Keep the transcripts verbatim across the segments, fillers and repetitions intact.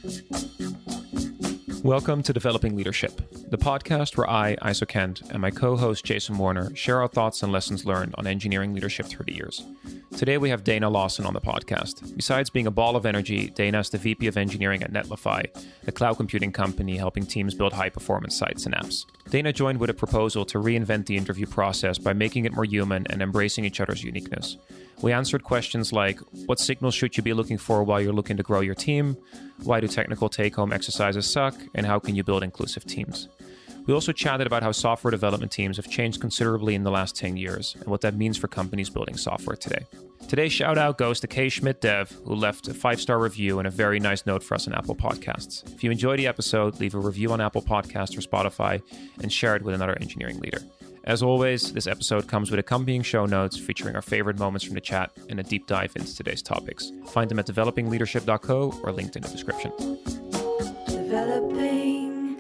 Welcome to Developing Leadership, the podcast where I, Iso Kent, and my co-host Jason Warner share our thoughts and lessons learned on engineering leadership through the years. Today we have Dana Lawson on the podcast. Besides being a ball of energy, Dana is the V P of Engineering at Netlify, a cloud computing company helping teams build high-performance sites and apps. Dana joined with a proposal to reinvent the interview process by making it more human and embracing each other's uniqueness. We answered questions like, what signals should you be looking for while you're looking to grow your team? Why do technical take-home exercises suck? And how can you build inclusive teams? We also chatted about how software development teams have changed considerably in the last ten years and what that means for companies building software today. Today's shout out goes to K Schmidt Dev, who left a five-star review and a very nice note for us on Apple Podcasts. If you enjoyed the episode, leave a review on Apple Podcasts or Spotify and share it with another engineering leader. As always, this episode comes with accompanying show notes featuring our favorite moments from the chat and a deep dive into today's topics. Find them at developing leadership dot co or linked in the description. Developing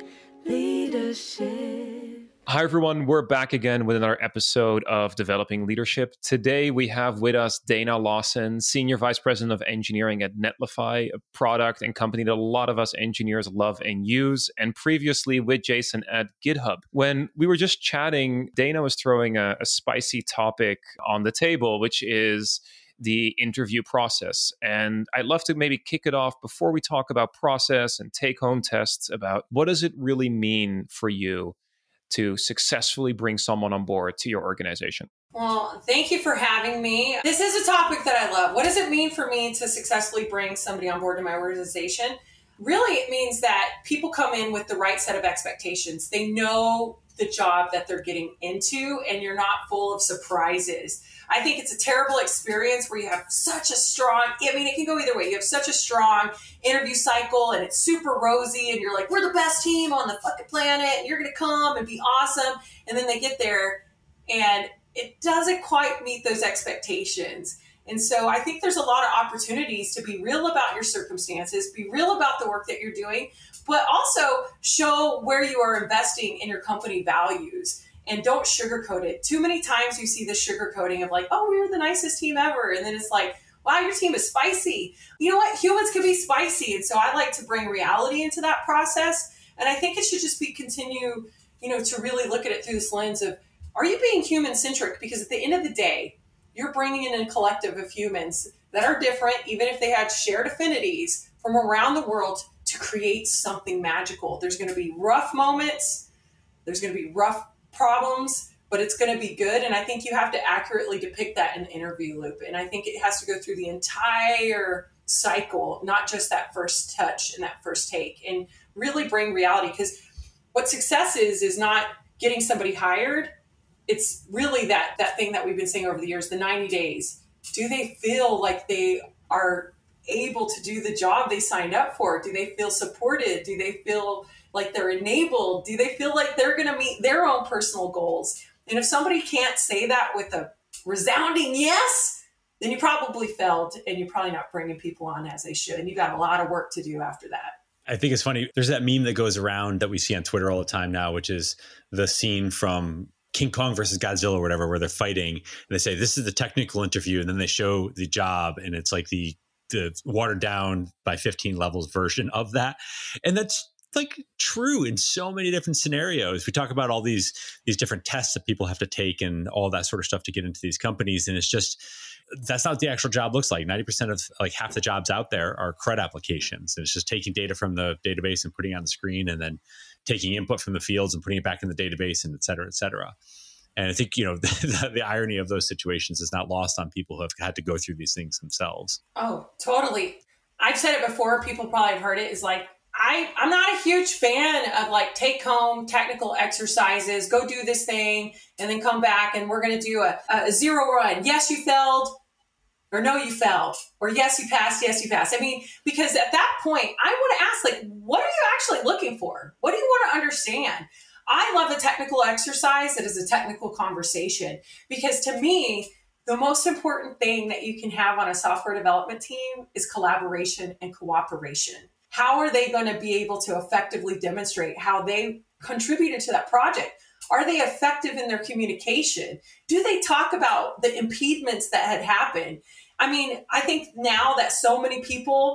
Leadership. Hi, everyone. We're back again with another episode of Developing Leadership. Today, we have with us Dana Lawson, Senior Vice President of Engineering at Netlify, a product and company that a lot of us engineers love and use, and previously with Jason at GitHub. When we were just chatting, Dana was throwing a, a spicy topic on the table, which is the interview process. And I'd love to maybe kick it off before we talk about process and take-home tests about what does it really mean for you to successfully bring someone on board to your organization? Well, thank you for having me. This is a topic that I love. What does it mean for me to successfully bring somebody on board to my organization? Really, it means that people come in with the right set of expectations. They know the job that they're getting into, and you're not full of surprises. I think it's a terrible experience where you have such a strong, I mean, it can go either way. You have such a strong interview cycle and it's super rosy and you're like, we're the best team on the fucking planet and you're going to come and be awesome. And then they get there and it doesn't quite meet those expectations. And so I think there's a lot of opportunities to be real about your circumstances, be real about the work that you're doing, but also show where you are investing in your company values. And don't sugarcoat it. Too many times you see the sugarcoating of like, oh, we're the nicest team ever. And then it's like, wow, your team is spicy. You know what? Humans can be spicy. And so I like to bring reality into that process. And I think it should just be continue, you know, to really look at it through this lens of, are you being human centric? Because at the end of the day, you're bringing in a collective of humans that are different, even if they had shared affinities from around the world to create something magical. There's going to be rough moments. There's going to be rough problems, but it's going to be good. And I think you have to accurately depict that in the interview loop. And I think it has to go through the entire cycle, not just that first touch and that first take, and really bring reality. Because what success is, is not getting somebody hired. It's really that, that thing that we've been saying over the years, the ninety days. Do they feel like they are able to do the job they signed up for? Do they feel supported? Do they feel like they're enabled? Do they feel like they're going to meet their own personal goals? And if somebody can't say that with a resounding yes, then you probably failed and you're probably not bringing people on as they should. And you got a lot of work to do after that. I think it's funny. There's that meme that goes around that we see on Twitter all the time now, which is the scene from King Kong versus Godzilla or whatever, where they're fighting and they say, this is the technical interview. And then they show the job and it's like the, the watered down by fifteen levels version of that. And that's like true in so many different scenarios. We talk about all these, these different tests that people have to take and all that sort of stuff to get into these companies. And it's just, that's not what the actual job looks like. ninety percent of like half the jobs out there are CRUD applications. And it's just taking data from the database and putting it on the screen and then taking input from the fields and putting it back in the database and et cetera, et cetera. And I think, you know, the, the irony of those situations is not lost on people who have had to go through these things themselves. Oh, totally. I've said it before. People probably have heard it. Is like, I, I'm not a huge fan of like take home technical exercises, go do this thing and then come back and we're going to do a, a zero run. Yes, you failed, or no, you failed, or yes, you passed. Yes, you passed. I mean, because at that point I want to ask, like, what are you actually looking for? What do you want to understand? I love a technical exercise that is a technical conversation, because to me, the most important thing that you can have on a software development team is collaboration and cooperation. How are they going to be able to effectively demonstrate how they contributed to that project? Are they effective in their communication? Do they talk about the impediments that had happened? I mean, I think now that so many people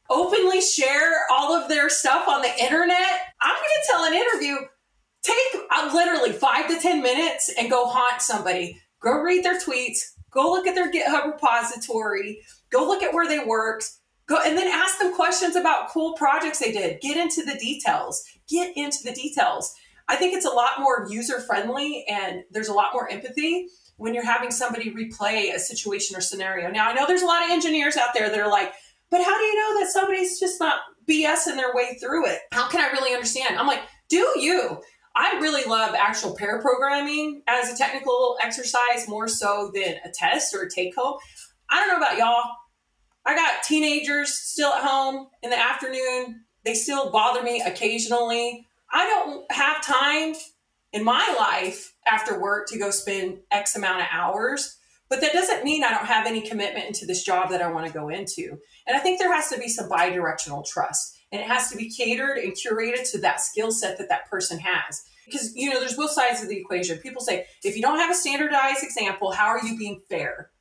openly share all of their stuff on the internet. I'm going to tell an interview, take uh, literally five to ten minutes and go haunt somebody. Go read their tweets. Go look at their GitHub repository. Go look at where they worked. Go and then ask them questions about cool projects they did. Get into the details. Get into the details. I think it's a lot more user-friendly and there's a lot more empathy when you're having somebody replay a situation or scenario. Now, I know there's a lot of engineers out there that are like, but how do you know that somebody's just not BSing their way through it? How can I really understand? I'm like, do you? I really love actual pair programming as a technical exercise more so than a test or a take home. I don't know about y'all. I got teenagers still at home in the afternoon. They still bother me occasionally. I don't have time in my life after work to go spend X amount of hours, but that doesn't mean I don't have any commitment into this job that I want to go into. And I think there has to be some bi-directional trust, and it has to be catered and curated to that skill set that that person has. Because, you know, there's both sides of the equation. People say, if you don't have a standardized example, how are you being fair?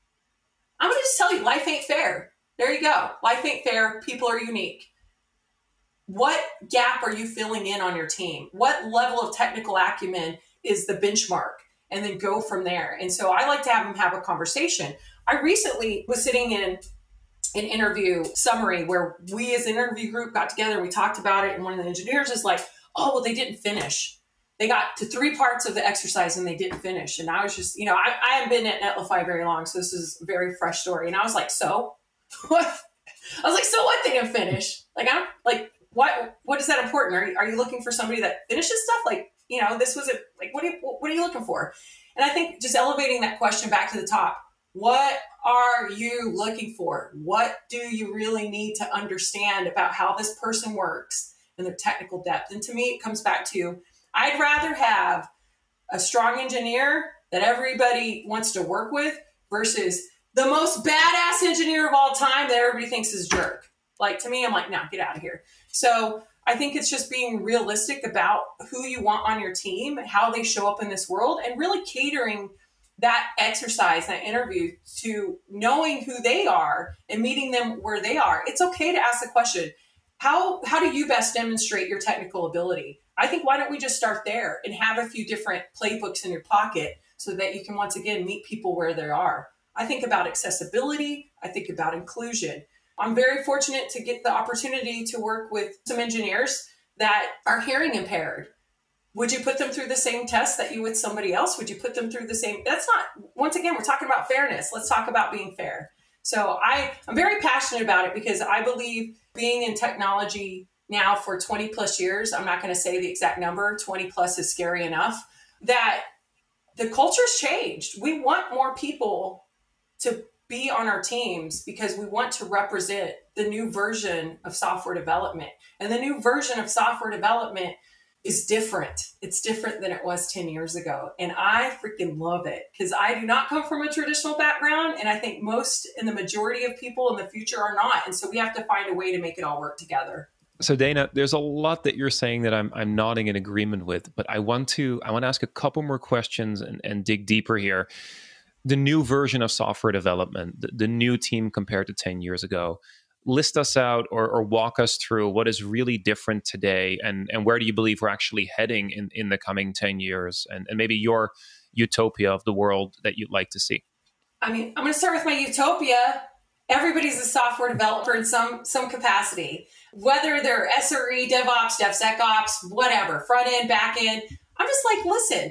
I'm going to just tell you, life ain't fair. There you go. Life ain't fair. People are unique. What gap are you filling in on your team? What level of technical acumen is the benchmark? And then go from there. And so I like to have them have a conversation. I recently was sitting in an interview summary where we as an interview group got together and we talked about it. And one of the engineers is like, oh, well, they didn't finish. They got to three parts of the exercise and they didn't finish. And I was just, you know, I, I haven't been at Netlify very long, so this is a very fresh story. And I was like, so what? I was like, so what? They didn't finish. Like, I'm like, what, what is that important? Are you, are you looking for somebody that finishes stuff? Like, you know, this was a, like, what are you, what are you looking for? And I think just elevating that question back to the top, what are you looking for? What do you really need to understand about how this person works and their technical depth? And to me, it comes back to, I'd rather have a strong engineer that everybody wants to work with versus the most badass engineer of all time that everybody thinks is a jerk. Like, to me, I'm like, no, get out of here. So I think it's just being realistic about who you want on your team, how they show up in this world, and really catering that exercise, that interview, to knowing who they are and meeting them where they are. It's okay to ask the question, how, how do you best demonstrate your technical ability? I think, why don't we just start there and have a few different playbooks in your pocket so that you can, once again, meet people where they are. I think about accessibility. I think about inclusion. I'm very fortunate to get the opportunity to work with some engineers that are hearing impaired. Would you put them through the same test that you would somebody else? Would you put them through the same? That's not, once again, we're talking about fairness. Let's talk about being fair. So I, I'm very passionate about it because I believe being in technology now for twenty plus years, I'm not going to say the exact number, twenty plus is scary enough, that the culture's changed. We want more people to be on our teams because we want to represent the new version of software development. And the new version of software development is different. It's different than it was ten years ago. And I freaking love it because I do not come from a traditional background. And I think most and the majority of people in the future are not. And so we have to find a way to make it all work together. So Dana, there's a lot that you're saying that I'm I'm nodding in agreement with, but I want to I want to ask a couple more questions and, and dig deeper here. The new version of software development, the, the new team compared to ten years ago. List us out or, or walk us through what is really different today, and, and where do you believe we're actually heading in, in the coming ten years, and, and maybe your utopia of the world that you'd like to see. I mean, I'm going to start with my utopia. Everybody's a software developer in some some capacity, whether they're S R E, DevOps, DevSecOps, whatever, front end, back end. I'm just like, listen,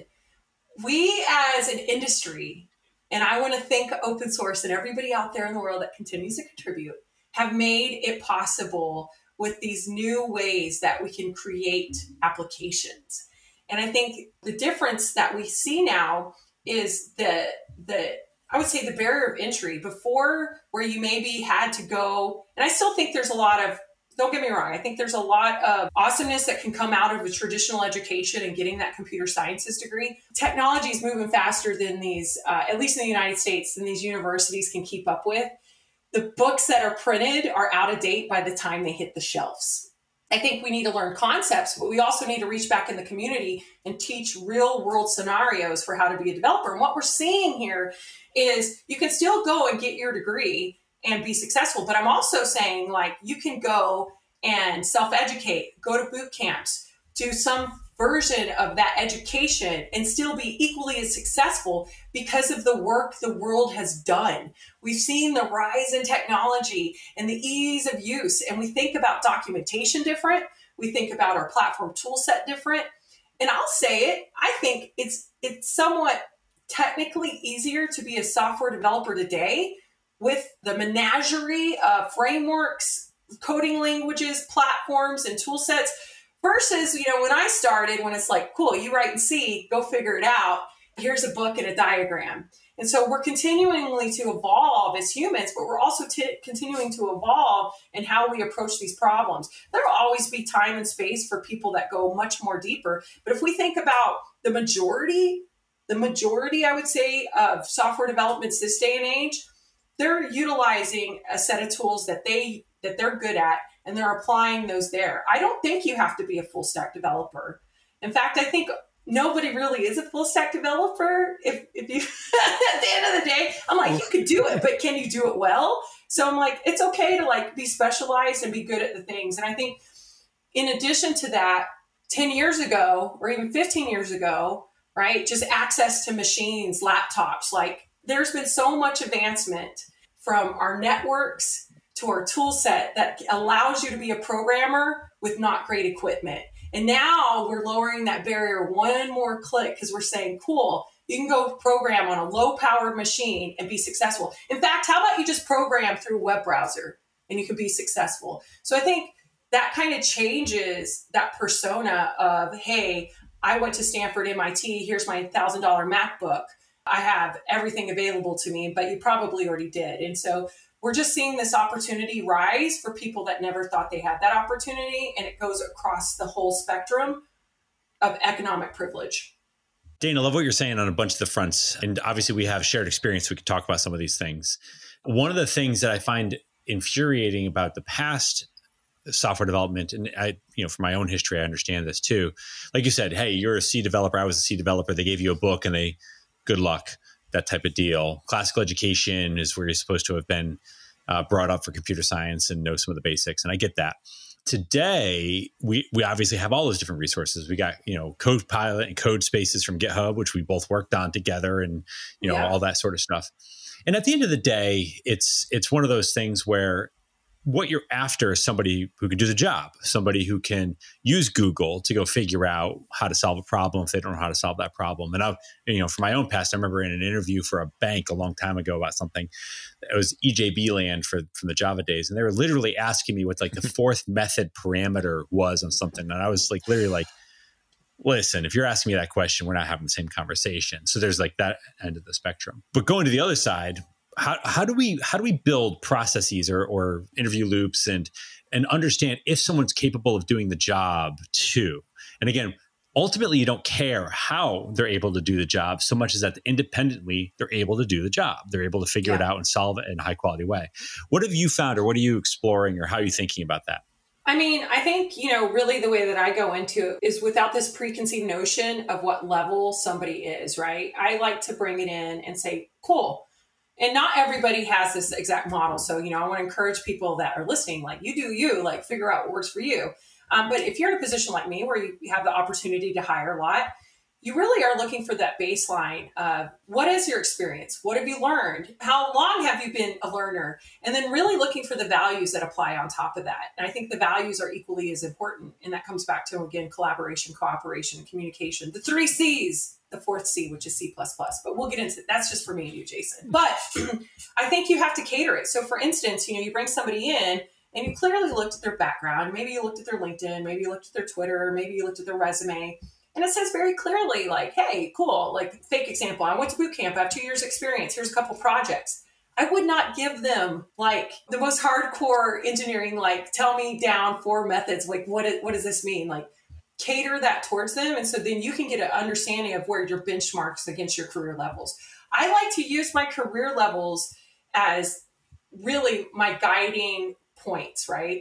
we as an industry, and I want to thank open source and everybody out there in the world that continues to contribute, have made it possible with these new ways that we can create applications. And I think the difference that we see now is the the I would say the barrier of entry before, where you maybe had to go. And I still think there's a lot of, don't get me wrong, I think there's a lot of awesomeness that can come out of a traditional education and getting that computer sciences degree. Technology is moving faster than these, uh, at least in the United States, than these universities can keep up with. The books that are printed are out of date by the time they hit the shelves. I think we need to learn concepts, but we also need to reach back in the community and teach real world scenarios for how to be a developer. And what we're seeing here is you can still go and get your degree and be successful. But I'm also saying, like, you can go and self-educate, go to boot camps, do some version of that education and still be equally as successful because of the work the world has done. We've seen the rise in technology and the ease of use, and we think about documentation different. We think about our platform tool set different. And I'll say it, I think it's it's somewhat technically easier to be a software developer today with the menagerie of frameworks, coding languages, platforms, and tool sets versus, you know, when I started, when it's like, cool, you write in C, go figure it out. Here's a book and a diagram. And so we're continually to evolve as humans, but we're also t- continuing to evolve in how we approach these problems. There will always be time and space for people that go much more deeper. But if we think about the majority, the majority, I would say, of software developments this day and age, they're utilizing a set of tools that they that they're good at, and they're applying those there. I don't think you have to be a full stack developer. In fact, I think nobody really is a full stack developer. If, if you, at the end of the day, I'm like, you could do it, but can you do it well? So I'm like, it's okay to like be specialized and be good at the things. And I think in addition to that, ten years ago, or even fifteen years ago, right, just access to machines, laptops, like there's been so much advancement from our networks to our tool set that allows you to be a programmer with not great equipment. And now we're lowering that barrier one more click because we're saying, cool, you can go program on a low powered machine and be successful. In fact, how about you just program through a web browser and you can be successful? So I think that kind of changes that persona of, hey, I went to Stanford, M I T, here's my one thousand dollars MacBook. I have everything available to me, but you probably already did. And so we're just seeing this opportunity rise for people that never thought they had that opportunity. And it goes across the whole spectrum of economic privilege. Dana, I love what you're saying on a bunch of the fronts. And obviously we have shared experience. We could talk about some of these things. One of the things that I find infuriating about the past software development, and I, you know, from my own history, I understand this too. Like you said, hey, you're a C developer. I was a C developer. They gave you a book and they, good luck, that type of deal. Classical education is where you're supposed to have been uh, brought up for computer science and know some of the basics. And I get that. Today, we we obviously have all those different resources. We got, you know, Codepilot and Code Spaces from GitHub, which we both worked on together, and, you know, yeah. all that sort of stuff. And at the end of the day, it's it's one of those things where what you're after is somebody who can do the job, somebody who can use Google to go figure out how to solve a problem if they don't know how to solve that problem. And I, you know, from my own past, I remember in an interview for a bank a long time ago about something. It was E J B land for from the Java days, and they were literally asking me what like the fourth method parameter was on something, and I was like, literally like, listen, if you're asking me that question, we're not having the same conversation. So there's like that end of the spectrum. But going to the other side. How how do we how do we build processes or, or interview loops and and understand if someone's capable of doing the job too? And again, ultimately, you don't care how they're able to do the job so much as that independently they're able to do the job. They're able to figure yeah. it out and solve it in a high quality way. What have you found, or what are you exploring, or how are you thinking about that? I mean, I think, you know, really the way that I go into it is without this preconceived notion of what level somebody is, right? I like to bring it in and say, cool. And not everybody has this exact model. So, you know, I want to encourage people that are listening, like you do you, like figure out what works for you. Um, but if you're in a position like me where you have the opportunity to hire a lot, you really are looking for that baseline of what is your experience? What have you learned? How long have you been a learner? And then really looking for the values that apply on top of that. And I think the values are equally as important. And that comes back to, again, collaboration, cooperation, communication, the three C's. The fourth C, which is C plus plus, but we'll get into it. That's just for me and you, Jason. But I think you have to cater it. So for instance, you know, you bring somebody in and you clearly looked at their background. Maybe you looked at their LinkedIn, maybe you looked at their Twitter, maybe you looked at their resume, and it says very clearly like, hey, cool. Like fake example. I went to boot camp. I have two years experience. Here's a couple projects. I would not give them like the most hardcore engineering, like tell me down four methods. Like what, what does this mean? Like, cater that towards them. And so then you can get an understanding of where your benchmarks against your career levels. I like to use my career levels as really my guiding points, right?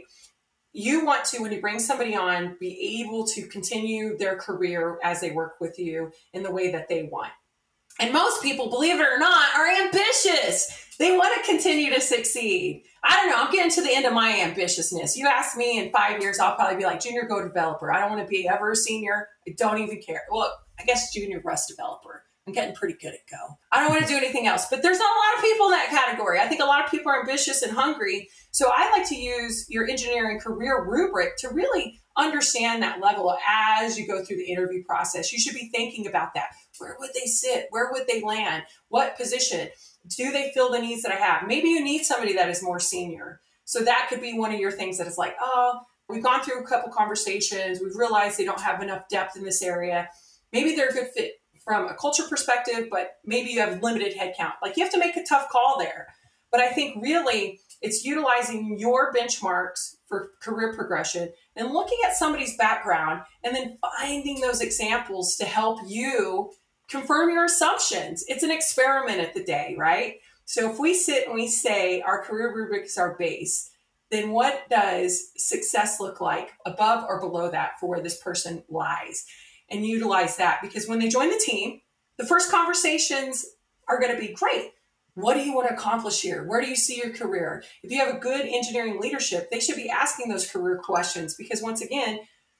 You want to, when you bring somebody on, be able to continue their career as they work with you in the way that they want. And most people, believe it or not, are ambitious. They want to continue to succeed. I don't know. I'm getting to the end of my ambitiousness. You ask me in five years, I'll probably be like junior Go developer. I don't want to be ever a senior. I don't even care. Well, I guess junior Rust developer. I'm getting pretty good at Go. I don't want to do anything else. But there's not a lot of people in that category. I think a lot of people are ambitious and hungry. So I like to use your engineering career rubric to really understand that level as you go through the interview process. You should be thinking about that. Where would they sit? Where would they land? What position? Do they fill the needs that I have? Maybe you need somebody that is more senior. So that could be one of your things that is like, oh, we've gone through a couple conversations. We've realized they don't have enough depth in this area. Maybe they're a good fit from a culture perspective, but maybe you have limited headcount. Like you have to make a tough call there. But I think really it's utilizing your benchmarks for career progression and looking at somebody's background and then finding those examples to help you confirm your assumptions. It's an experiment at the day, right? So if we sit and we say our career rubric is our base, then what does success look like above or below that for where this person lies? And utilize that, because when they join the team, the first conversations are going to be great. What do you want to accomplish here? Where do you see your career? If you have a good engineering leadership, they should be asking those career questions, because once again,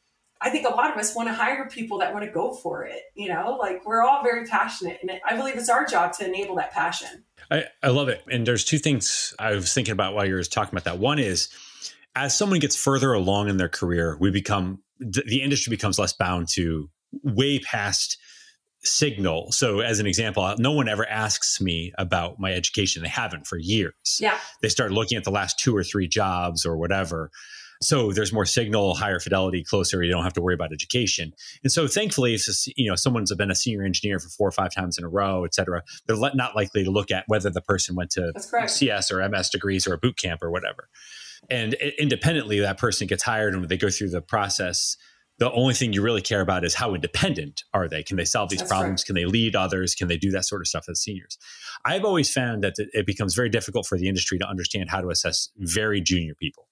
I think a lot of us want to hire people that want to go for it. You know, like we're all very passionate, and I believe it's our job to enable that passion. I, I love it. And there's two things I was thinking about while you were talking about that. One is, as someone gets further along in their career, we become, the industry becomes less bound to way past signal. So as an example, no one ever asks me about my education. They haven't for years. Yeah. They start looking at the last two or three jobs or whatever. So there's more signal, higher fidelity, closer. You don't have to worry about education. And so thankfully, if you know someone's been a senior engineer for four or five times in a row, et cetera, they're not likely to look at whether the person went to C S or M S degrees or a boot camp or whatever. And independently, that person gets hired, and when they go through the process, the only thing you really care about is how independent are they? Can they solve these That's problems? Correct. Can they lead others? Can they do that sort of stuff as seniors? I've always found that it becomes very difficult for the industry to understand how to assess very junior people.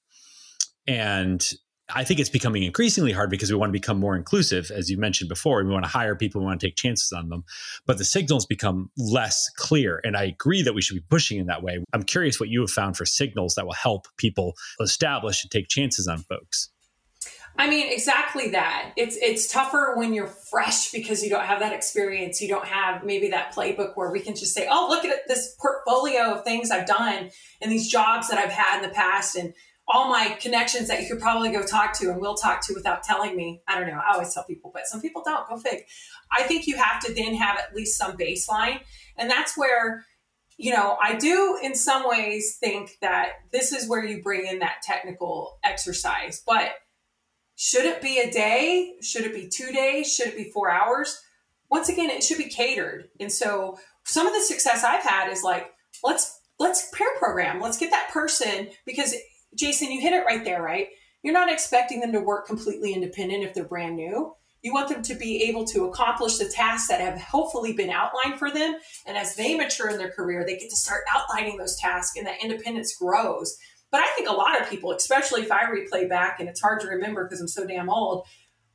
And I think it's becoming increasingly hard because we want to become more inclusive, as you mentioned before. We want to hire people, we want to take chances on them, but the signals become less clear. And I agree that we should be pushing in that way. I'm curious what you have found for signals that will help people establish and take chances on folks. I mean, exactly that. It's it's tougher when you're fresh because you don't have that experience. You don't have maybe that playbook where we can just say, oh, look at this portfolio of things I've done and these jobs that I've had in the past and all my connections that you could probably go talk to and will talk to without telling me. I don't know. I always tell people, but some people don't. Go fig. I think you have to then have at least some baseline. And that's where, you know, I do in some ways think that this is where you bring in that technical exercise. But should it be a day? Should it be two days? Should it be four hours? Once again, it should be catered. And so some of the success I've had is like, let's let's pair program. Let's get that person, because Jason, you hit it right there, right? You're not expecting them to work completely independent if they're brand new. You want them to be able to accomplish the tasks that have hopefully been outlined for them. And as they mature in their career, they get to start outlining those tasks and that independence grows. But I think a lot of people, especially if I replay back, and it's hard to remember because I'm so damn old,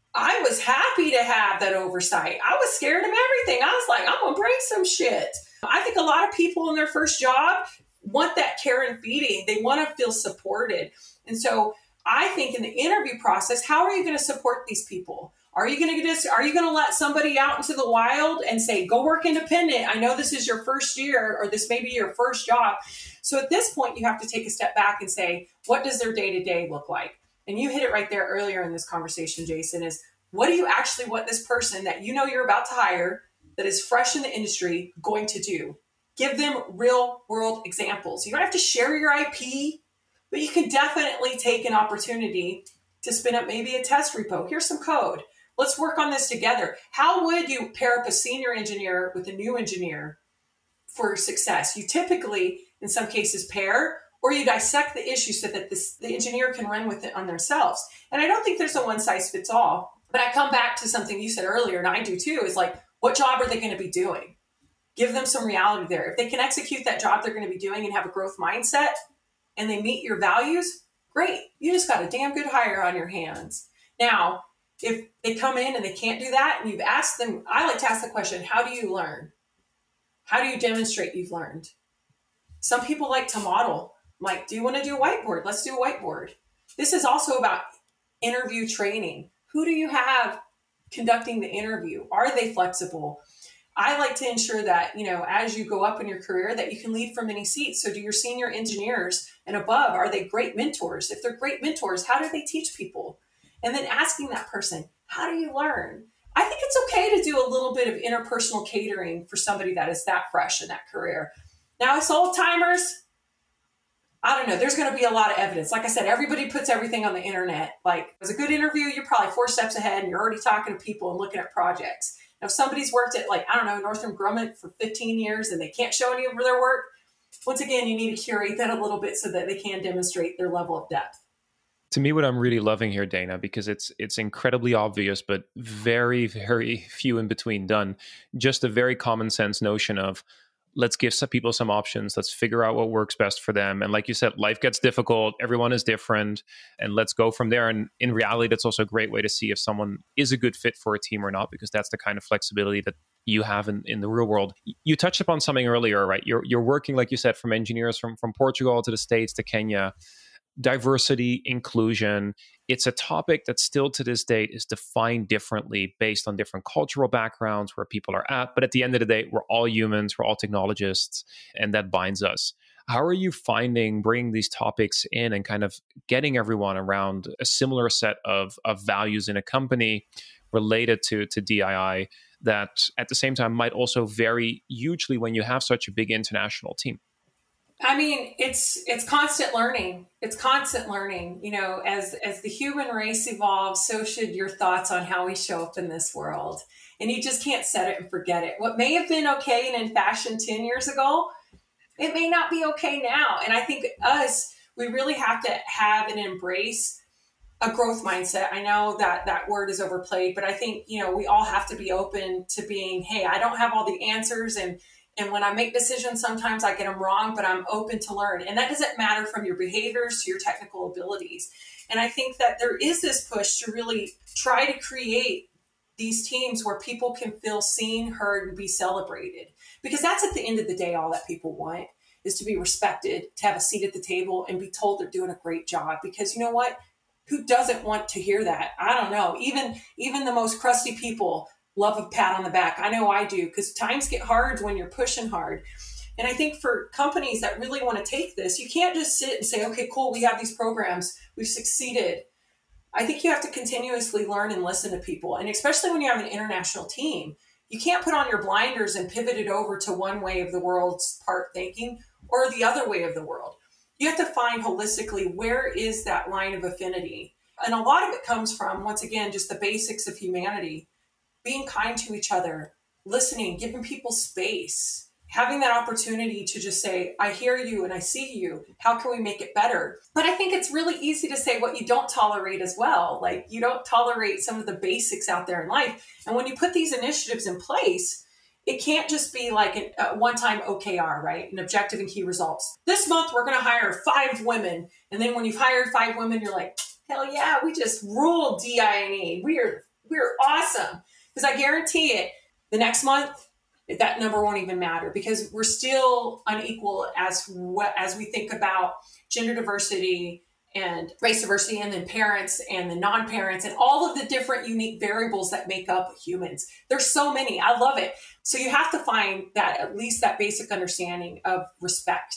I was happy to have that oversight. I was scared of everything. I was like, I'm going to break some shit. I think a lot of people in their first job want that care and feeding. They want to feel supported. And so I think in the interview process, how are you going to support these people? Are you going to just, are you going to let somebody out into the wild and say, go work independent? I know this is your first year, or this may be your first job. So at this point, you have to take a step back and say, what does their day-to-day look like? And you hit it right there earlier in this conversation, Jason, is what do you actually want this person that you know you're about to hire, that is fresh in the industry, going to do? Give them real world examples. You don't have to share your I P, but you can definitely take an opportunity to spin up maybe a test repo. Here's some code. Let's work on this together. How would you pair up a senior engineer with a new engineer for success? You typically, in some cases, pair, or you dissect the issue so that this, the engineer can run with it on themselves. And I don't think there's a one size fits all, but I come back to something you said earlier, and I do too, is like, what job are they going to be doing? Give them some reality there. If they can execute that job they're going to be doing and have a growth mindset and they meet your values, great. You just got a damn good hire on your hands. Now, if they come in and they can't do that and you've asked them, I like to ask the question, how do you learn? How do you demonstrate you've learned? Some people like to model. Like, do you want to do a whiteboard? Let's do a whiteboard. This is also about interview training. Who do you have conducting the interview? Are they flexible? I like to ensure that, you know, as you go up in your career, that you can lead from many seats. So do your senior engineers and above, are they great mentors? If they're great mentors, how do they teach people? And then asking that person, how do you learn? I think it's okay to do a little bit of interpersonal catering for somebody that is that fresh in that career. Now, it's old timers. I don't know. There's going to be a lot of evidence. Like I said, everybody puts everything on the internet. Like, it was a good interview. You're probably four steps ahead and you're already talking to people and looking at projects. Now, if somebody's worked at, like, I don't know, Northrop Grumman for fifteen years and they can't show any of their work, once again, you need to curate that a little bit so that they can demonstrate their level of depth. To me, what I'm really loving here, Dana, because it's it's incredibly obvious, but very, very few in between done. Just a very common sense notion of, let's give some people some options. Let's figure out what works best for them. And like you said, life gets difficult. Everyone is different. And let's go from there. And in reality, that's also a great way to see if someone is a good fit for a team or not, because that's the kind of flexibility that you have in, in the real world. You touched upon something earlier, right? You're you're working, like you said, from engineers from, from Portugal to the States to Kenya. Diversity, inclusion, it's a topic that still to this date is defined differently based on different cultural backgrounds where people are at. But at the end of the day, we're all humans, we're all technologists, and that binds us. How are you finding bringing these topics in and kind of getting everyone around a similar set of, of values in a company related to, to D I I that at the same time might also vary hugely when you have such a big international team? I mean, it's it's constant learning. It's constant learning. You know, as as the human race evolves, so should your thoughts on how we show up in this world. And you just can't set it and forget it. What may have been okay and in fashion ten years ago, it may not be okay now. And I think us, we really have to have and embrace a growth mindset. I know that that word is overplayed, but I think, you know, we all have to be open to being, hey, I don't have all the answers, and And when I make decisions, sometimes I get them wrong, but I'm open to learn. And that doesn't matter from your behaviors to your technical abilities. And I think that there is this push to really try to create these teams where people can feel seen, heard, and be celebrated. Because that's at the end of the day, all that people want is to be respected, to have a seat at the table and be told they're doing a great job. Because you know what? Who doesn't want to hear that? I don't know. Even, even the most crusty people love a pat on the back. I know I do, because times get hard when you're pushing hard. And I think for companies that really want to take this, you can't just sit and say, okay, cool, we have these programs, we've succeeded. I think you have to continuously learn and listen to people. And especially when you have an international team, you can't put on your blinders and pivot it over to one way of the world's part thinking or the other way of the world. You have to find holistically, where is that line of affinity? And a lot of it comes from, once again, just the basics of humanity. Being kind to each other, listening, giving people space, having that opportunity to just say, I hear you and I see you. How can we make it better? But I think it's really easy to say what you don't tolerate as well. Like, you don't tolerate some of the basics out there in life. And when you put these initiatives in place, it can't just be like an, a one-time O K R, right? An objective and key results. This month, we're going to hire five women. And then when you've hired five women, you're like, hell yeah, we just ruled D I and E. We're, we're awesome. Because I guarantee it, the next month, that number won't even matter, because we're still unequal as what, as we think about gender diversity and race diversity, and then parents and the non-parents and all of the different unique variables that make up humans. There's so many. I love it. So you have to find that, at least that basic understanding of respect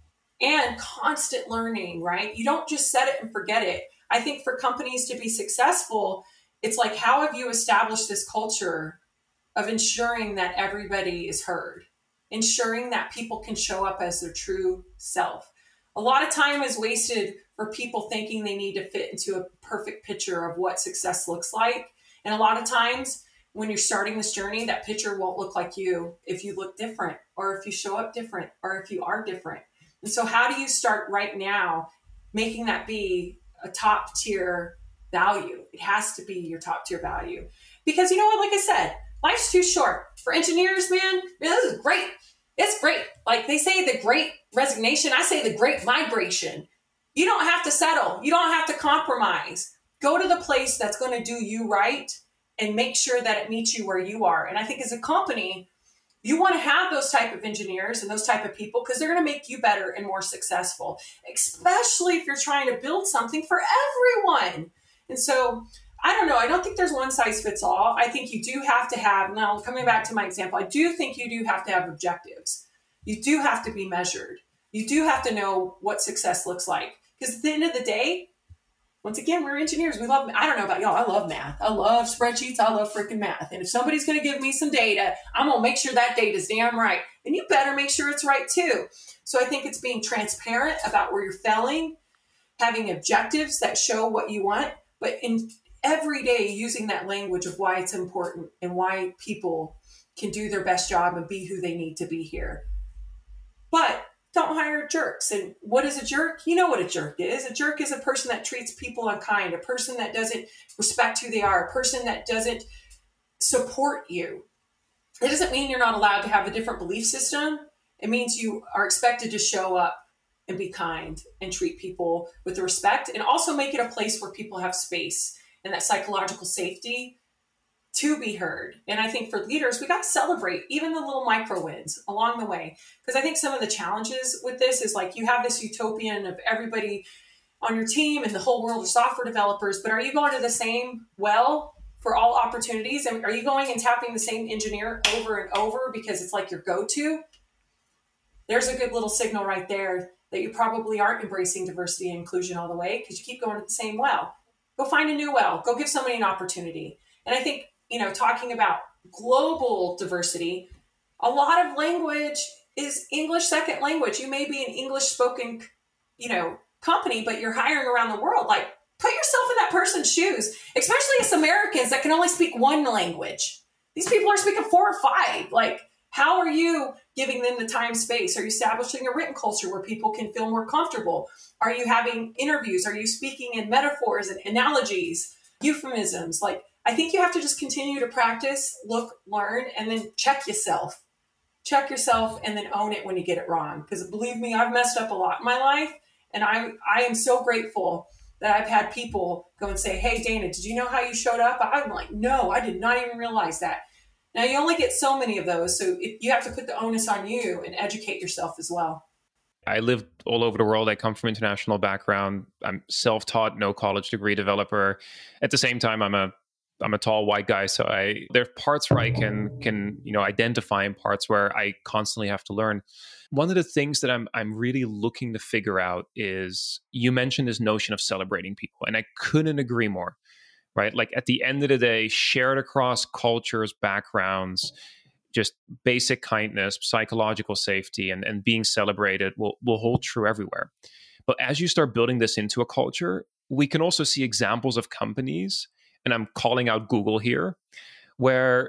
and constant learning, right? You don't just set it and forget it. I think for companies to be successful, it's like, how have you established this culture of ensuring that everybody is heard, ensuring that people can show up as their true self? A lot of time is wasted for people thinking they need to fit into a perfect picture of what success looks like. And a lot of times when you're starting this journey, that picture won't look like you if you look different, or if you show up different, or if you are different. And so how do you start right now making that be a top tier value? It has to be your top tier value, because you know what, like I said, life's too short. For engineers, man, man, this is great. It's great. Like they say, the great resignation. I say the great migration. You don't have to settle. You don't have to compromise. Go to the place that's going to do you right and make sure that it meets you where you are. And I think as a company, You want to have those type of engineers and those type of people because they're going to make you better and more successful, especially if you're trying to build something for everyone. And so I don't know. I don't think there's one size fits all. I think you do have to have, now coming back to my example, I do think you do have to have objectives. You do have to be measured. You do have to know what success looks like. Because at the end of the day, once again, we're engineers. We love, I don't know about y'all. I love math. I love spreadsheets. I love freaking math. And if somebody's going to give me some data, I'm going to make sure that data is damn right. And you better make sure it's right too. So I think it's being transparent about where you're failing, having objectives that show what you want, but in every day using that language of why it's important and why people can do their best job and be who they need to be here. But don't hire jerks. And what is a jerk? You know what a jerk is. A jerk is a person that treats people unkind, a person that doesn't respect who they are, a person that doesn't support you. It doesn't mean you're not allowed to have a different belief system. It means you are expected to show up and be kind and treat people with respect and also make it a place where people have space and that psychological safety to be heard. And I think for leaders, we got to celebrate even the little micro wins along the way. Because I think some of the challenges with this is like you have this utopian of everybody on your team and the whole world of software developers, but are you going to the same well for all opportunities? And are you going and tapping the same engineer over and over because it's like your go-to? There's a good little signal right there that you probably aren't embracing diversity and inclusion all the way because you keep going to the same well. Go find a new well. Go give somebody an opportunity. And I think, you know, talking about global diversity, a lot of language is English second language. You may be an English spoken, you know, company, but you're hiring around the world. Like, put yourself in that person's shoes, especially as Americans that can only speak one language. These people are speaking four or five. Like, how are you giving them the time, space? Are you establishing a written culture where people can feel more comfortable? Are you having interviews? Are you speaking in metaphors and analogies, euphemisms? Like, I think you have to just continue to practice, look, learn, and then check yourself. Check yourself and then own it when you get it wrong. Because believe me, I've messed up a lot in my life. And I, I am so grateful that I've had people go and say, hey, Dana, did you know how you showed up? I'm like, no, I did not even realize that. Now, you only get so many of those. So it, you have to put the onus on you and educate yourself as well. I lived all over the world. I come from international background. I'm self-taught, no college degree developer. At the same time, I'm a I'm a tall white guy, so I there are parts where I can can you know identify and parts where I constantly have to learn. One of the things that I'm I'm really looking to figure out is you mentioned this notion of celebrating people, and I couldn't agree more. Right, like at the end of the day, shared across cultures, backgrounds, just basic kindness, psychological safety, and and being celebrated will will hold true everywhere. But as you start building this into a culture, we can also see examples of companies. And I'm calling out Google here, where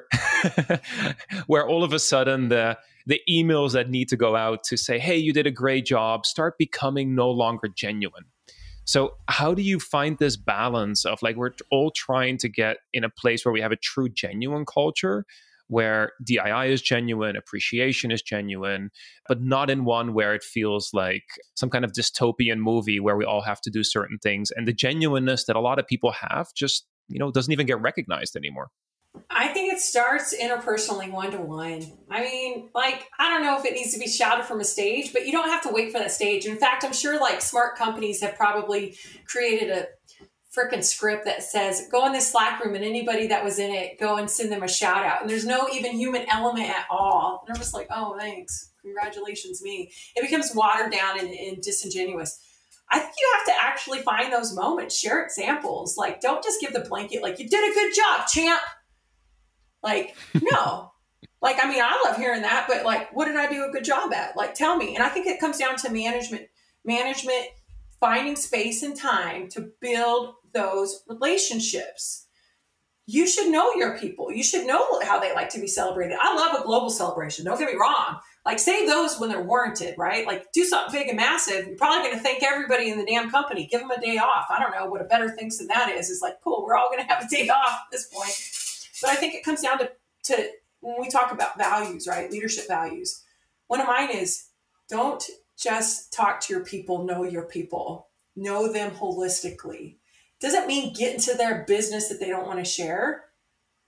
where all of a sudden the the emails that need to go out to say, hey, you did a great job, start becoming no longer genuine. So how do you find this balance of like we're all trying to get in a place where we have a true genuine culture, where D I I is genuine, appreciation is genuine, but not in one where it feels like some kind of dystopian movie where we all have to do certain things. And the genuineness that a lot of people have just you know, doesn't even get recognized anymore. I think it starts interpersonally, one-to-one. I mean, like, I don't know if it needs to be shouted from a stage, but you don't have to wait for that stage. In fact, I'm sure like smart companies have probably created a freaking script that says, go in this Slack room and anybody that was in it, go and send them a shout out. And there's no even human element at all. And I'm just like, oh, thanks. Congratulations, me. It becomes watered down and, and disingenuous. I think you have to actually find those moments, share examples. Like, don't just give the blanket, like, you did a good job, champ. Like, no. Like, I mean, I love hearing that, but like, what did I do a good job at? Like, tell me. And I think it comes down to management, management, finding space and time to build those relationships. You should know your people. You should know how they like to be celebrated. I love a global celebration. Don't get me wrong. Like, save those when they're warranted, right? Like, do something big and massive. You're probably going to thank everybody in the damn company. Give them a day off. I don't know what a better thing than that is. It's like, cool, we're all going to have a day off at this point. But I think it comes down to, to when we talk about values, right? Leadership values. One of mine is don't just talk to your people, know your people. Know them holistically. Doesn't mean get into their business that they don't want to share,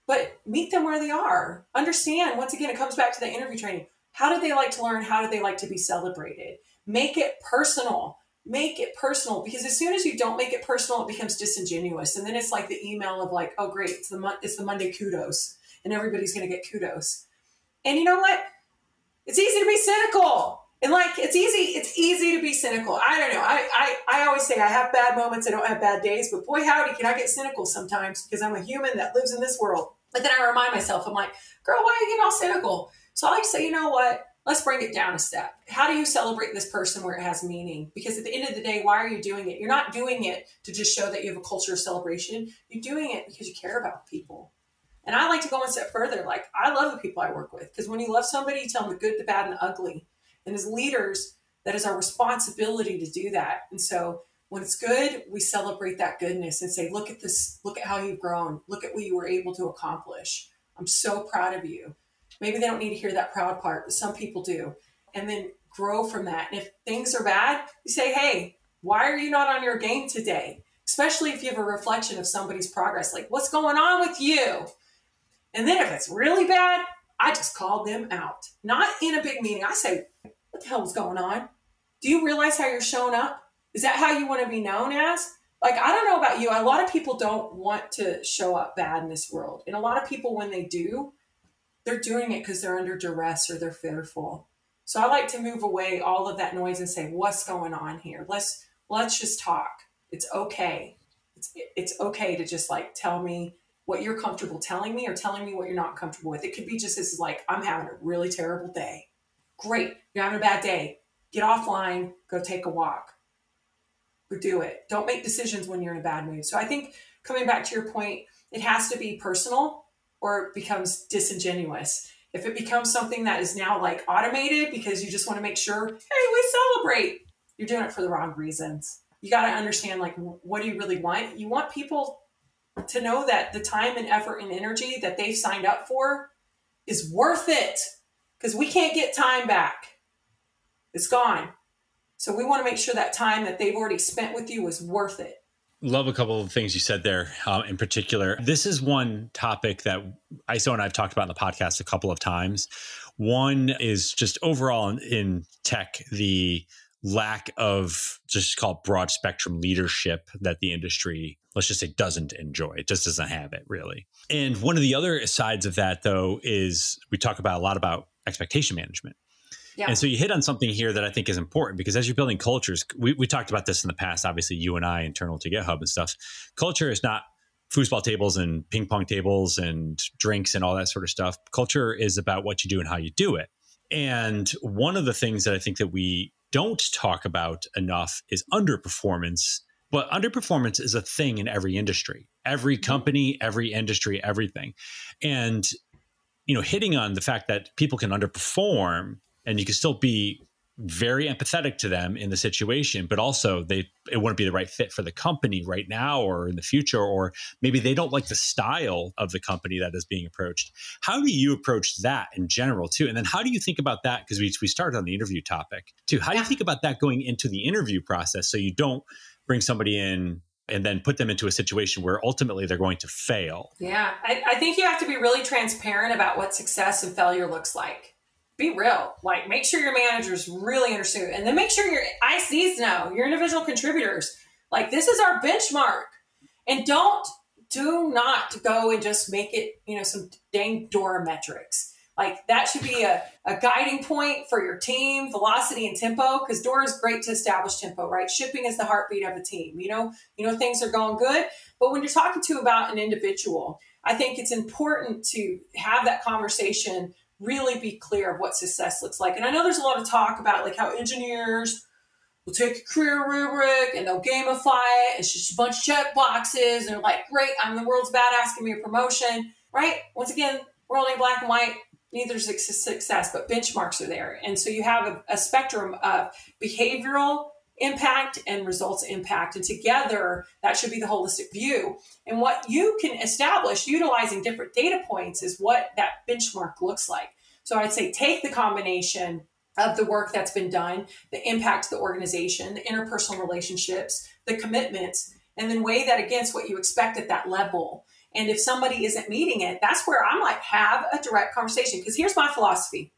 but meet them where they are. Understand, once again, it comes back to the interview training. How do they like to learn? How do they like to be celebrated? Make it personal. Make it personal, because as soon as you don't make it personal, it becomes disingenuous. And then it's like the email of like, oh, great, it's the, Mo- it's the Monday kudos, and everybody's going to get kudos. And you know what? It's easy to be cynical. And like, it's easy, it's easy to be cynical. I don't know. I, I, I always say I have bad moments. I don't have bad days, but boy, howdy, can I get cynical sometimes, because I'm a human that lives in this world. But then I remind myself, I'm like, girl, why are you getting all cynical? So I like to say, you know what? Let's bring it down a step. How do you celebrate this person where it has meaning? Because at the end of the day, why are you doing it? You're not doing it to just show that you have a culture of celebration. You're doing it because you care about people. And I like to go one step further. Like, I love the people I work with, because when you love somebody, you tell them the good, the bad, and the ugly. And as leaders, that is our responsibility to do that. And so when it's good, we celebrate that goodness and say, look at this, look at how you've grown. Look at what you were able to accomplish. I'm so proud of you. Maybe they don't need to hear that proud part, but some people do. And then grow from that. And if things are bad, you say, hey, why are you not on your game today? Especially if you have a reflection of somebody's progress, like, what's going on with you? And then if it's really bad, I just call them out. Not in a big meeting. I say, what the hell is going on? Do you realize how you're showing up? Is that how you want to be known as? Like, I don't know about you. A lot of people don't want to show up bad in this world. And a lot of people, when they do, they're doing it because they're under duress or they're fearful. So I like to move away all of that noise and say, what's going on here? Let's let's just talk. It's okay. It's it's okay to just like tell me what you're comfortable telling me, or telling me what you're not comfortable with. It could be just as like, I'm having a really terrible day. Great. You're having a bad day. Get offline, go take a walk. Or do it. Don't make decisions when you're in a bad mood. So I think, coming back to your point, it has to be personal, or it becomes disingenuous. If it becomes something that is now like automated because you just want to make sure, hey, we celebrate, you're doing it for the wrong reasons. You got to understand, like, what do you really want? You want people to know that the time and effort and energy that they've signed up for is worth it, because we can't get time back. It's gone. So we want to make sure that time that they've already spent with you is worth it. Love a couple of things you said there um, in particular. This is one topic that I S O and I have talked about in the podcast a couple of times. One is just overall in, in tech, the lack of just call it broad spectrum leadership that the industry, let's just say, doesn't enjoy. It just doesn't have it, really. And one of the other sides of that, though, is we talk about a lot about expectation management. Yeah. And so you hit on something here that I think is important, because as you're building cultures, we, we talked about this in the past, obviously you and I, internal to GitHub and stuff. Culture is not foosball tables and ping pong tables and drinks and all that sort of stuff. Culture is about what you do and how you do it. And one of the things that I think that we don't talk about enough is underperformance. But underperformance is a thing in every industry, every company, every industry, everything. And, you know, hitting on the fact that people can underperform and you can still be very empathetic to them in the situation, but also they it wouldn't be the right fit for the company right now or in the future, or maybe they don't like the style of the company that is being approached. How do you approach that in general too? And then how do you think about that? Because we, we started on the interview topic too. How do you think about that going into the interview process, so you don't bring somebody in and then put them into a situation where ultimately they're going to fail? Yeah, I, I think you have to be really transparent about what success and failure looks like. Be real. Like, make sure your managers really understand, and then make sure your I Cs know, your individual contributors, like, this is our benchmark. And don't, do not go and just make it, you know, some dang Dora metrics. Like, that should be a, a guiding point for your team, velocity and tempo, because Dora is great to establish tempo, right? Shipping is the heartbeat of a team. You know, you know, things are going good. But when you're talking to about an individual, I think it's important to have that conversation, really be clear of what success looks like. And I know there's a lot of talk about like how engineers will take a career rubric and they'll gamify it. It's just a bunch of check boxes. And they're like, great, I'm the world's badass, give me a promotion, right? Once again, world ain't black and white. Neither is success, but benchmarks are there. And so you have a, a spectrum of behavioral impact and results impact. And together, that should be the holistic view. And what you can establish utilizing different data points is what that benchmark looks like. So I'd say take the combination of the work that's been done, the impact to the organization, the interpersonal relationships, the commitments, and then weigh that against what you expect at that level. And if somebody isn't meeting it, that's where I'm like, have a direct conversation. Because here's my philosophy.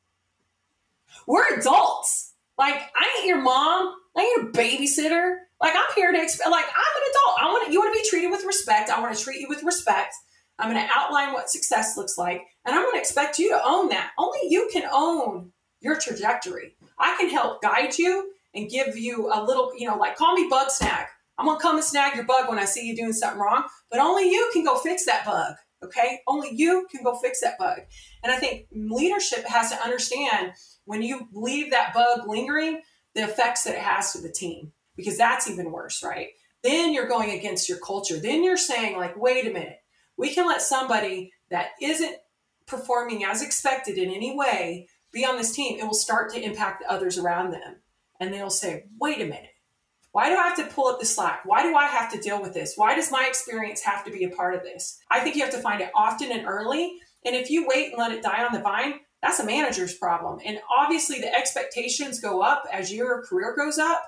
We're adults. Like, I ain't your mom. I ain't your babysitter. Like, I'm here to, exp- like, I'm an adult. I want you want to be treated with respect. I want to treat you with respect. I'm going to outline what success looks like. And I'm going to expect you to own that. Only you can own your trajectory. I can help guide you and give you a little, you know, like, call me bug snag. I'm going to come and snag your bug when I see you doing something wrong, but only you can go fix that bug, okay? Only you can go fix that bug. And I think leadership has to understand when you leave that bug lingering, the effects that it has to the team, because that's even worse, right? Then you're going against your culture. Then you're saying, like, wait a minute, we can let somebody that isn't performing as expected in any way be on this team. It will start to impact the others around them. And they'll say, wait a minute. Why do I have to pull up the slack? Why do I have to deal with this? Why does my experience have to be a part of this? I think you have to find it often and early. And if you wait and let it die on the vine, that's a manager's problem. And obviously the expectations go up as your career goes up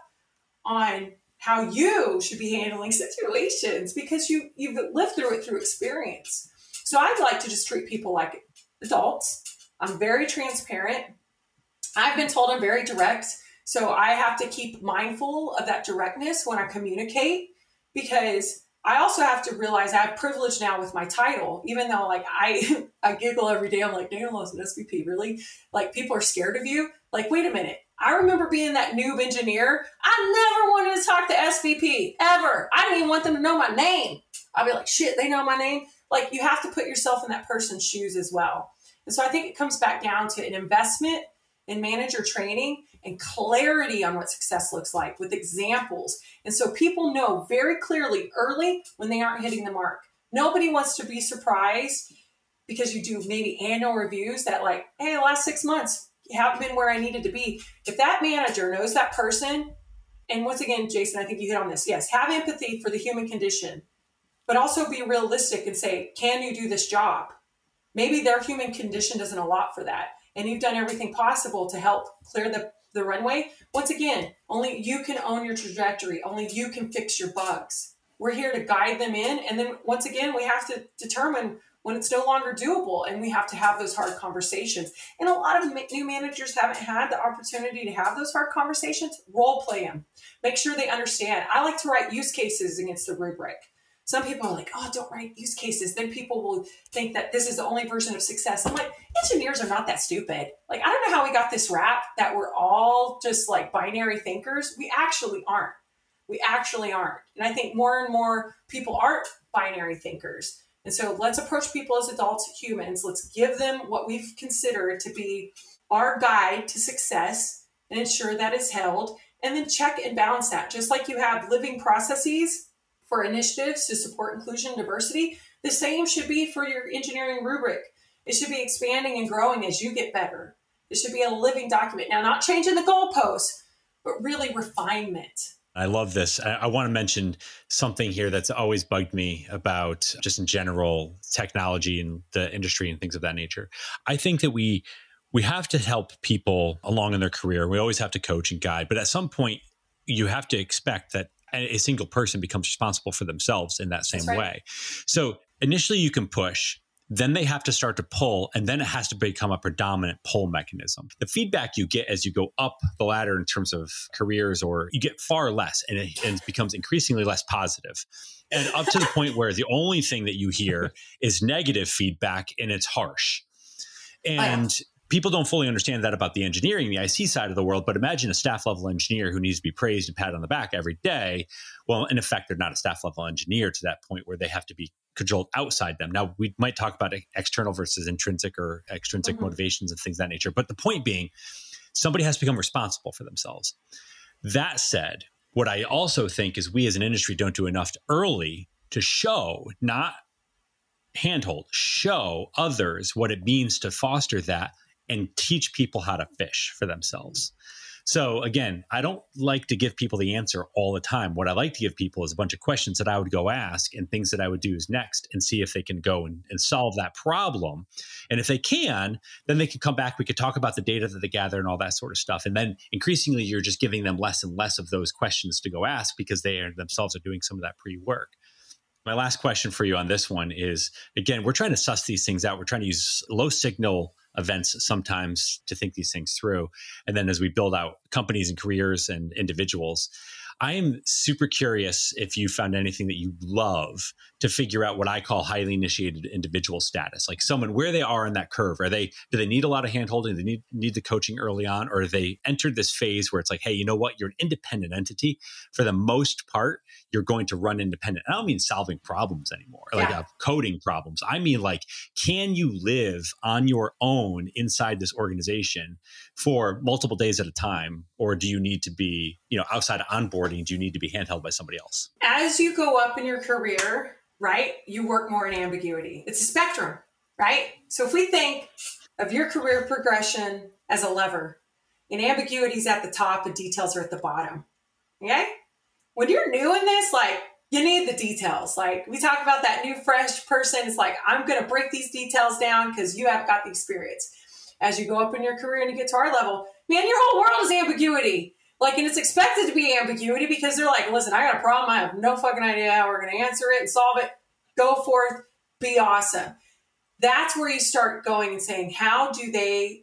on how you should be handling situations because you, you've lived through it through experience. So I'd like to just treat people like adults. I'm very transparent. I've been told I'm very direct. So I have to keep mindful of that directness when I communicate, because I also have to realize I have privilege now with my title, even though like I, I giggle every day. I'm like, Dana Law's an S V P, really? Like, people are scared of you. Like, wait a minute. I remember being that noob engineer. I never wanted to talk to S V P ever. I didn't even want them to know my name. I'd be like, shit, they know my name. Like, you have to put yourself in that person's shoes as well. And so I think it comes back down to an investment in manager training and clarity on what success looks like with examples. And so people know very clearly early when they aren't hitting the mark. Nobody wants to be surprised because you do maybe annual reviews that like, hey, the last six months haven't been where I needed to be. If that manager knows that person, and once again, Jason, I think you hit on this. Yes, have empathy for the human condition, but also be realistic and say, can you do this job? Maybe their human condition doesn't allot for that. And you've done everything possible to help clear the, the runway. Once again, only you can own your trajectory. Only you can fix your bugs. We're here to guide them in. And then once again, we have to determine when it's no longer doable, and we have to have those hard conversations. And a lot of new managers haven't had the opportunity to have those hard conversations. Role play them. Make sure they understand. I like to write use cases against the rubric. Some people are like, oh, don't write use cases. Then people will think that this is the only version of success. I'm like, engineers are not that stupid. Like, I don't know how we got this rap that we're all just like binary thinkers. We actually aren't. We actually aren't. And I think more and more people aren't binary thinkers. And so let's approach people as adults, humans. Let's give them what we've considered to be our guide to success and ensure that is held. And then check and balance that. Just like you have living processes for initiatives to support inclusion and diversity, the same should be for your engineering rubric. It should be expanding and growing as you get better. It should be a living document. Now, not changing the goalposts, but really refinement. I love this. I, I want to mention something here that's always bugged me about just in general technology and the industry and things of that nature. I think that we we have to help people along in their career. We always have to coach and guide, but at some point you have to expect that a single person becomes responsible for themselves in that same right. way. So initially you can push, then they have to start to pull, and then it has to become a predominant pull mechanism. The feedback you get as you go up the ladder in terms of careers, or you get far less, and it, and it becomes increasingly less positive. And up to the point where the only thing that you hear is negative feedback, and it's harsh. And oh, yeah. people don't fully understand that about the engineering, the I C side of the world, but imagine a staff level engineer who needs to be praised and patted on the back every day. Well, in effect, they're not a staff level engineer to that point where they have to be cajoled outside them. Now, we might talk about external versus intrinsic or extrinsic mm-hmm. motivations and things of that nature. But the point being, somebody has to become responsible for themselves. That said, what I also think is we as an industry don't do enough to early to show, not handhold, show others what it means to foster that and teach people how to fish for themselves. So again, I don't like to give people the answer all the time. What I like to give people is a bunch of questions that I would go ask and things that I would do is next and see if they can go and, and solve that problem. And if they can, then they can come back. We could talk about the data that they gather and all that sort of stuff. And then increasingly, you're just giving them less and less of those questions to go ask because they are themselves are doing some of that pre-work. My last question for you on this one is, again, we're trying to suss these things out. We're trying to use low signal events sometimes to think these things through. And then as we build out companies and careers and individuals, I am super curious if you found anything that you love to figure out what I call highly initiated individual status, like someone where they are in that curve. Are they, do they need a lot of handholding? Do they need, need the coaching early on? Or are they entered this phase where it's like, hey, you know what? You're an independent entity. For the most part, you're going to run independent. I don't mean solving problems anymore, like Yeah. uh, coding problems. I mean, like, can you live on your own inside this organization for multiple days at a time? Or do you need to be, you know, outside of onboarding, do you need to be handheld by somebody else? As you go up in your career, right, you work more in ambiguity. It's a spectrum, right? So if we think of your career progression as a lever, and ambiguity is at the top and details are at the bottom, okay? When you're new in this, like, you need the details. Like, we talk about that new fresh person. It's like, I'm going to break these details down because you haven't got the experience. As you go up in your career and you get to our level, man, your whole world is ambiguity. Like, and it's expected to be ambiguity because they're like, listen, I got a problem. I have no fucking idea how we're going to answer it and solve it. Go forth, be awesome. That's where you start going and saying, how do they,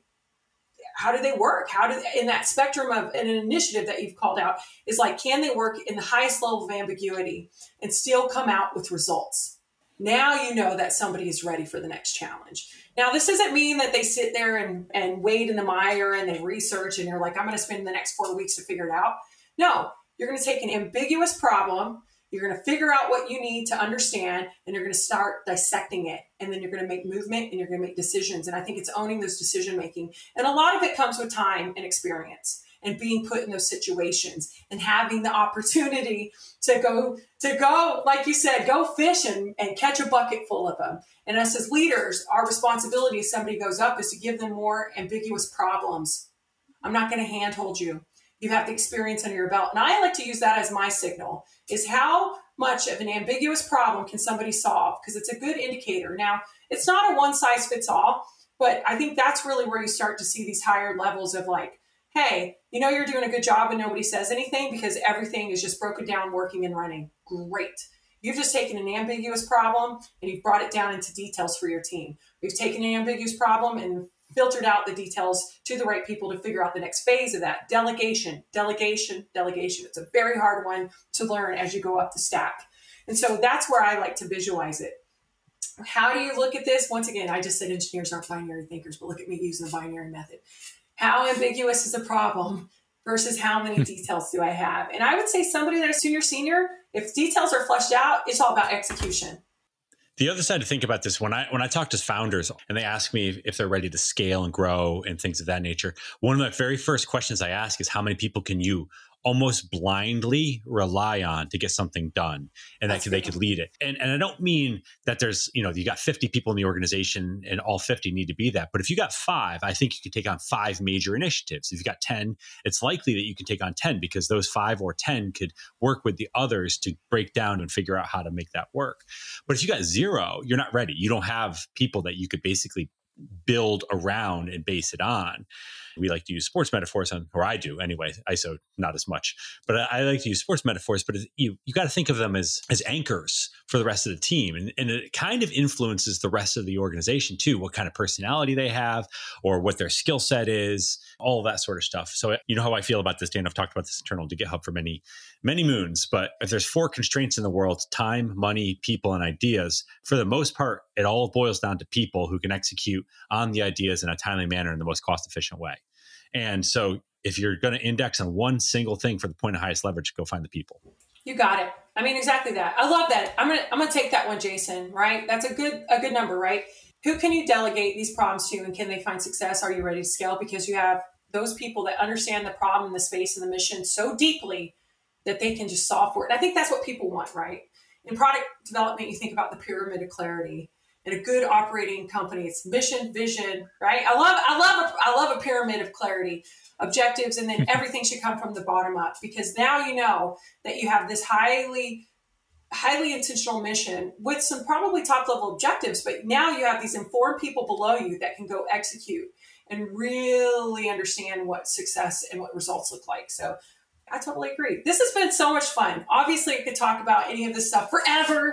how do they work? How do, in that spectrum of an initiative that you've called out, is like, can they work in the highest level of ambiguity and still come out with results? Now you know that somebody is ready for the next challenge. Now, this doesn't mean that they sit there and, and wade in the mire and they research and you're like, I'm going to spend the next four weeks to figure it out. No, you're going to take an ambiguous problem. You're going to figure out what you need to understand, and you're going to start dissecting it. And then you're going to make movement and you're going to make decisions. And I think it's owning those decision making. And a lot of it comes with time and experience and being put in those situations and having the opportunity to go, to go, like you said, go fish and, and catch a bucket full of them. And us as leaders, our responsibility if somebody goes up is to give them more ambiguous problems. I'm not going to handhold you. You have the experience under your belt. And I like to use that as my signal, is how much of an ambiguous problem can somebody solve? Because it's a good indicator. Now, it's not a one size fits all, but I think that's really where you start to see these higher levels of like, hey, you know, you're doing a good job and nobody says anything because everything is just broken down, working and running. Great. You've just taken an ambiguous problem and you've brought it down into details for your team. We've taken an ambiguous problem and filtered out the details to the right people to figure out the next phase of that. Delegation, delegation, delegation. It's a very hard one to learn as you go up the stack. And so that's where I like to visualize it. How do you look at this? Once again, I just said engineers aren't binary thinkers, but look at me using the binary method. How ambiguous is the problem versus how many details do I have? And I would say somebody that's senior senior, if details are fleshed out, it's all about execution. The other side to think about this, when I when I talk to founders and they ask me if they're ready to scale and grow and things of that nature, one of my very first questions I ask is, how many people can you almost blindly rely on to get something done, and that they could lead it? And and I don't mean that there's, you know, you got fifty people in the organization and all fifty need to be that. But if you got five, I think you could take on five major initiatives. If you got ten, it's likely that you can take on ten because those five or ten could work with the others to break down and figure out how to make that work. But if you got zero, you're not ready. You don't have people that you could basically build around and base it on. We like to use sports metaphors, on, or I do anyway. I S O not as much, but I, I like to use sports metaphors. But you you got to think of them as as anchors for the rest of the team, and, and it kind of influences the rest of the organization too. What kind of personality they have, or what their skill set is, all of that sort of stuff. So you know how I feel about this, Dan. I've talked about this internal to GitHub for many many moons. But if there's four constraints in the world: time, money, people, and ideas. For the most part, it all boils down to people who can execute on the ideas in a timely manner in the most cost efficient way. And so if you're going to index on one single thing for the point of highest leverage, go find the people. You got it. I mean, exactly that. I love that. I'm going to, I'm going to take that one, Jason, right? That's a good, a good number, right? Who can you delegate these problems to, and can they find success? Are you ready to scale? Because you have those people that understand the problem, the space, and the mission so deeply that they can just solve for it. And I think that's what people want, right? In product development, you think about the pyramid of clarity. In a good operating company, it's mission, vision, right? I love, I love, a, I love a pyramid of clarity, objectives, and then everything should come from the bottom up, because now you know that you have this highly, highly intentional mission with some probably top level objectives, but now you have these informed people below you that can go execute and really understand what success and what results look like. So I totally agree. This has been so much fun. Obviously, I could talk about any of this stuff forever.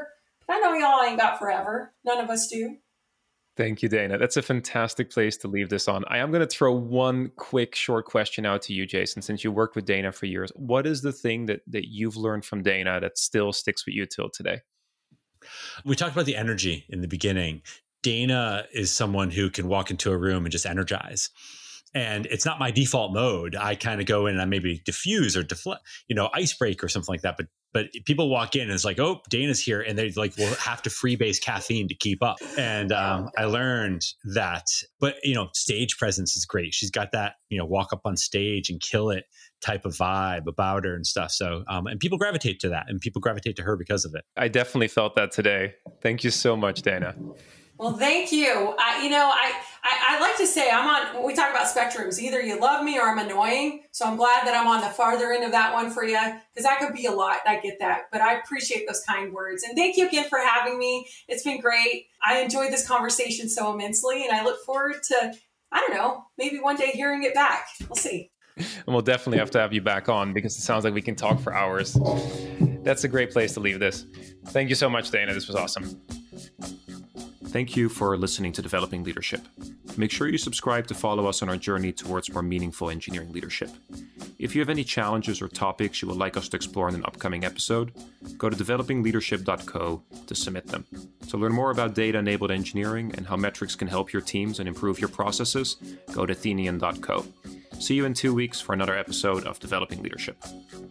I know y'all ain't got forever. None of us do. Thank you, Dana. That's a fantastic place to leave this on. I am going to throw one quick short question out to you, Jason, since you worked with Dana for years. What is the thing that, that you've learned from Dana that still sticks with you till today? We talked about the energy in the beginning. Dana is someone who can walk into a room and just energize. And it's not my default mode. I kind of go in and I maybe diffuse or deflect, you know, ice break or something like that. But but people walk in and it's like, oh, Dana's here. And they like will have to freebase caffeine to keep up. And um, I learned that. But, you know, stage presence is great. She's got that, you know, walk up on stage and kill it type of vibe about her and stuff. So, um, and people gravitate to that and people gravitate to her because of it. I definitely felt that today. Thank you so much, Dana. Well, thank you. I, you know, I, I, I like to say I'm on, when we talk about spectrums, either you love me or I'm annoying. So I'm glad that I'm on the farther end of that one for you, because that could be a lot. I get that, but I appreciate those kind words. And thank you again for having me. It's been great. I enjoyed this conversation so immensely, and I look forward to, I don't know, maybe one day hearing it back. We'll see. And we'll definitely have to have you back on, because it sounds like we can talk for hours. That's a great place to leave this. Thank you so much, Dana. This was awesome. Thank you for listening to Developing Leadership. Make sure you subscribe to follow us on our journey towards more meaningful engineering leadership. If you have any challenges or topics you would like us to explore in an upcoming episode, go to developing leadership dot co to submit them. To learn more about data-enabled engineering and how metrics can help your teams and improve your processes, go to athenian dot co. See you in two weeks for another episode of Developing Leadership.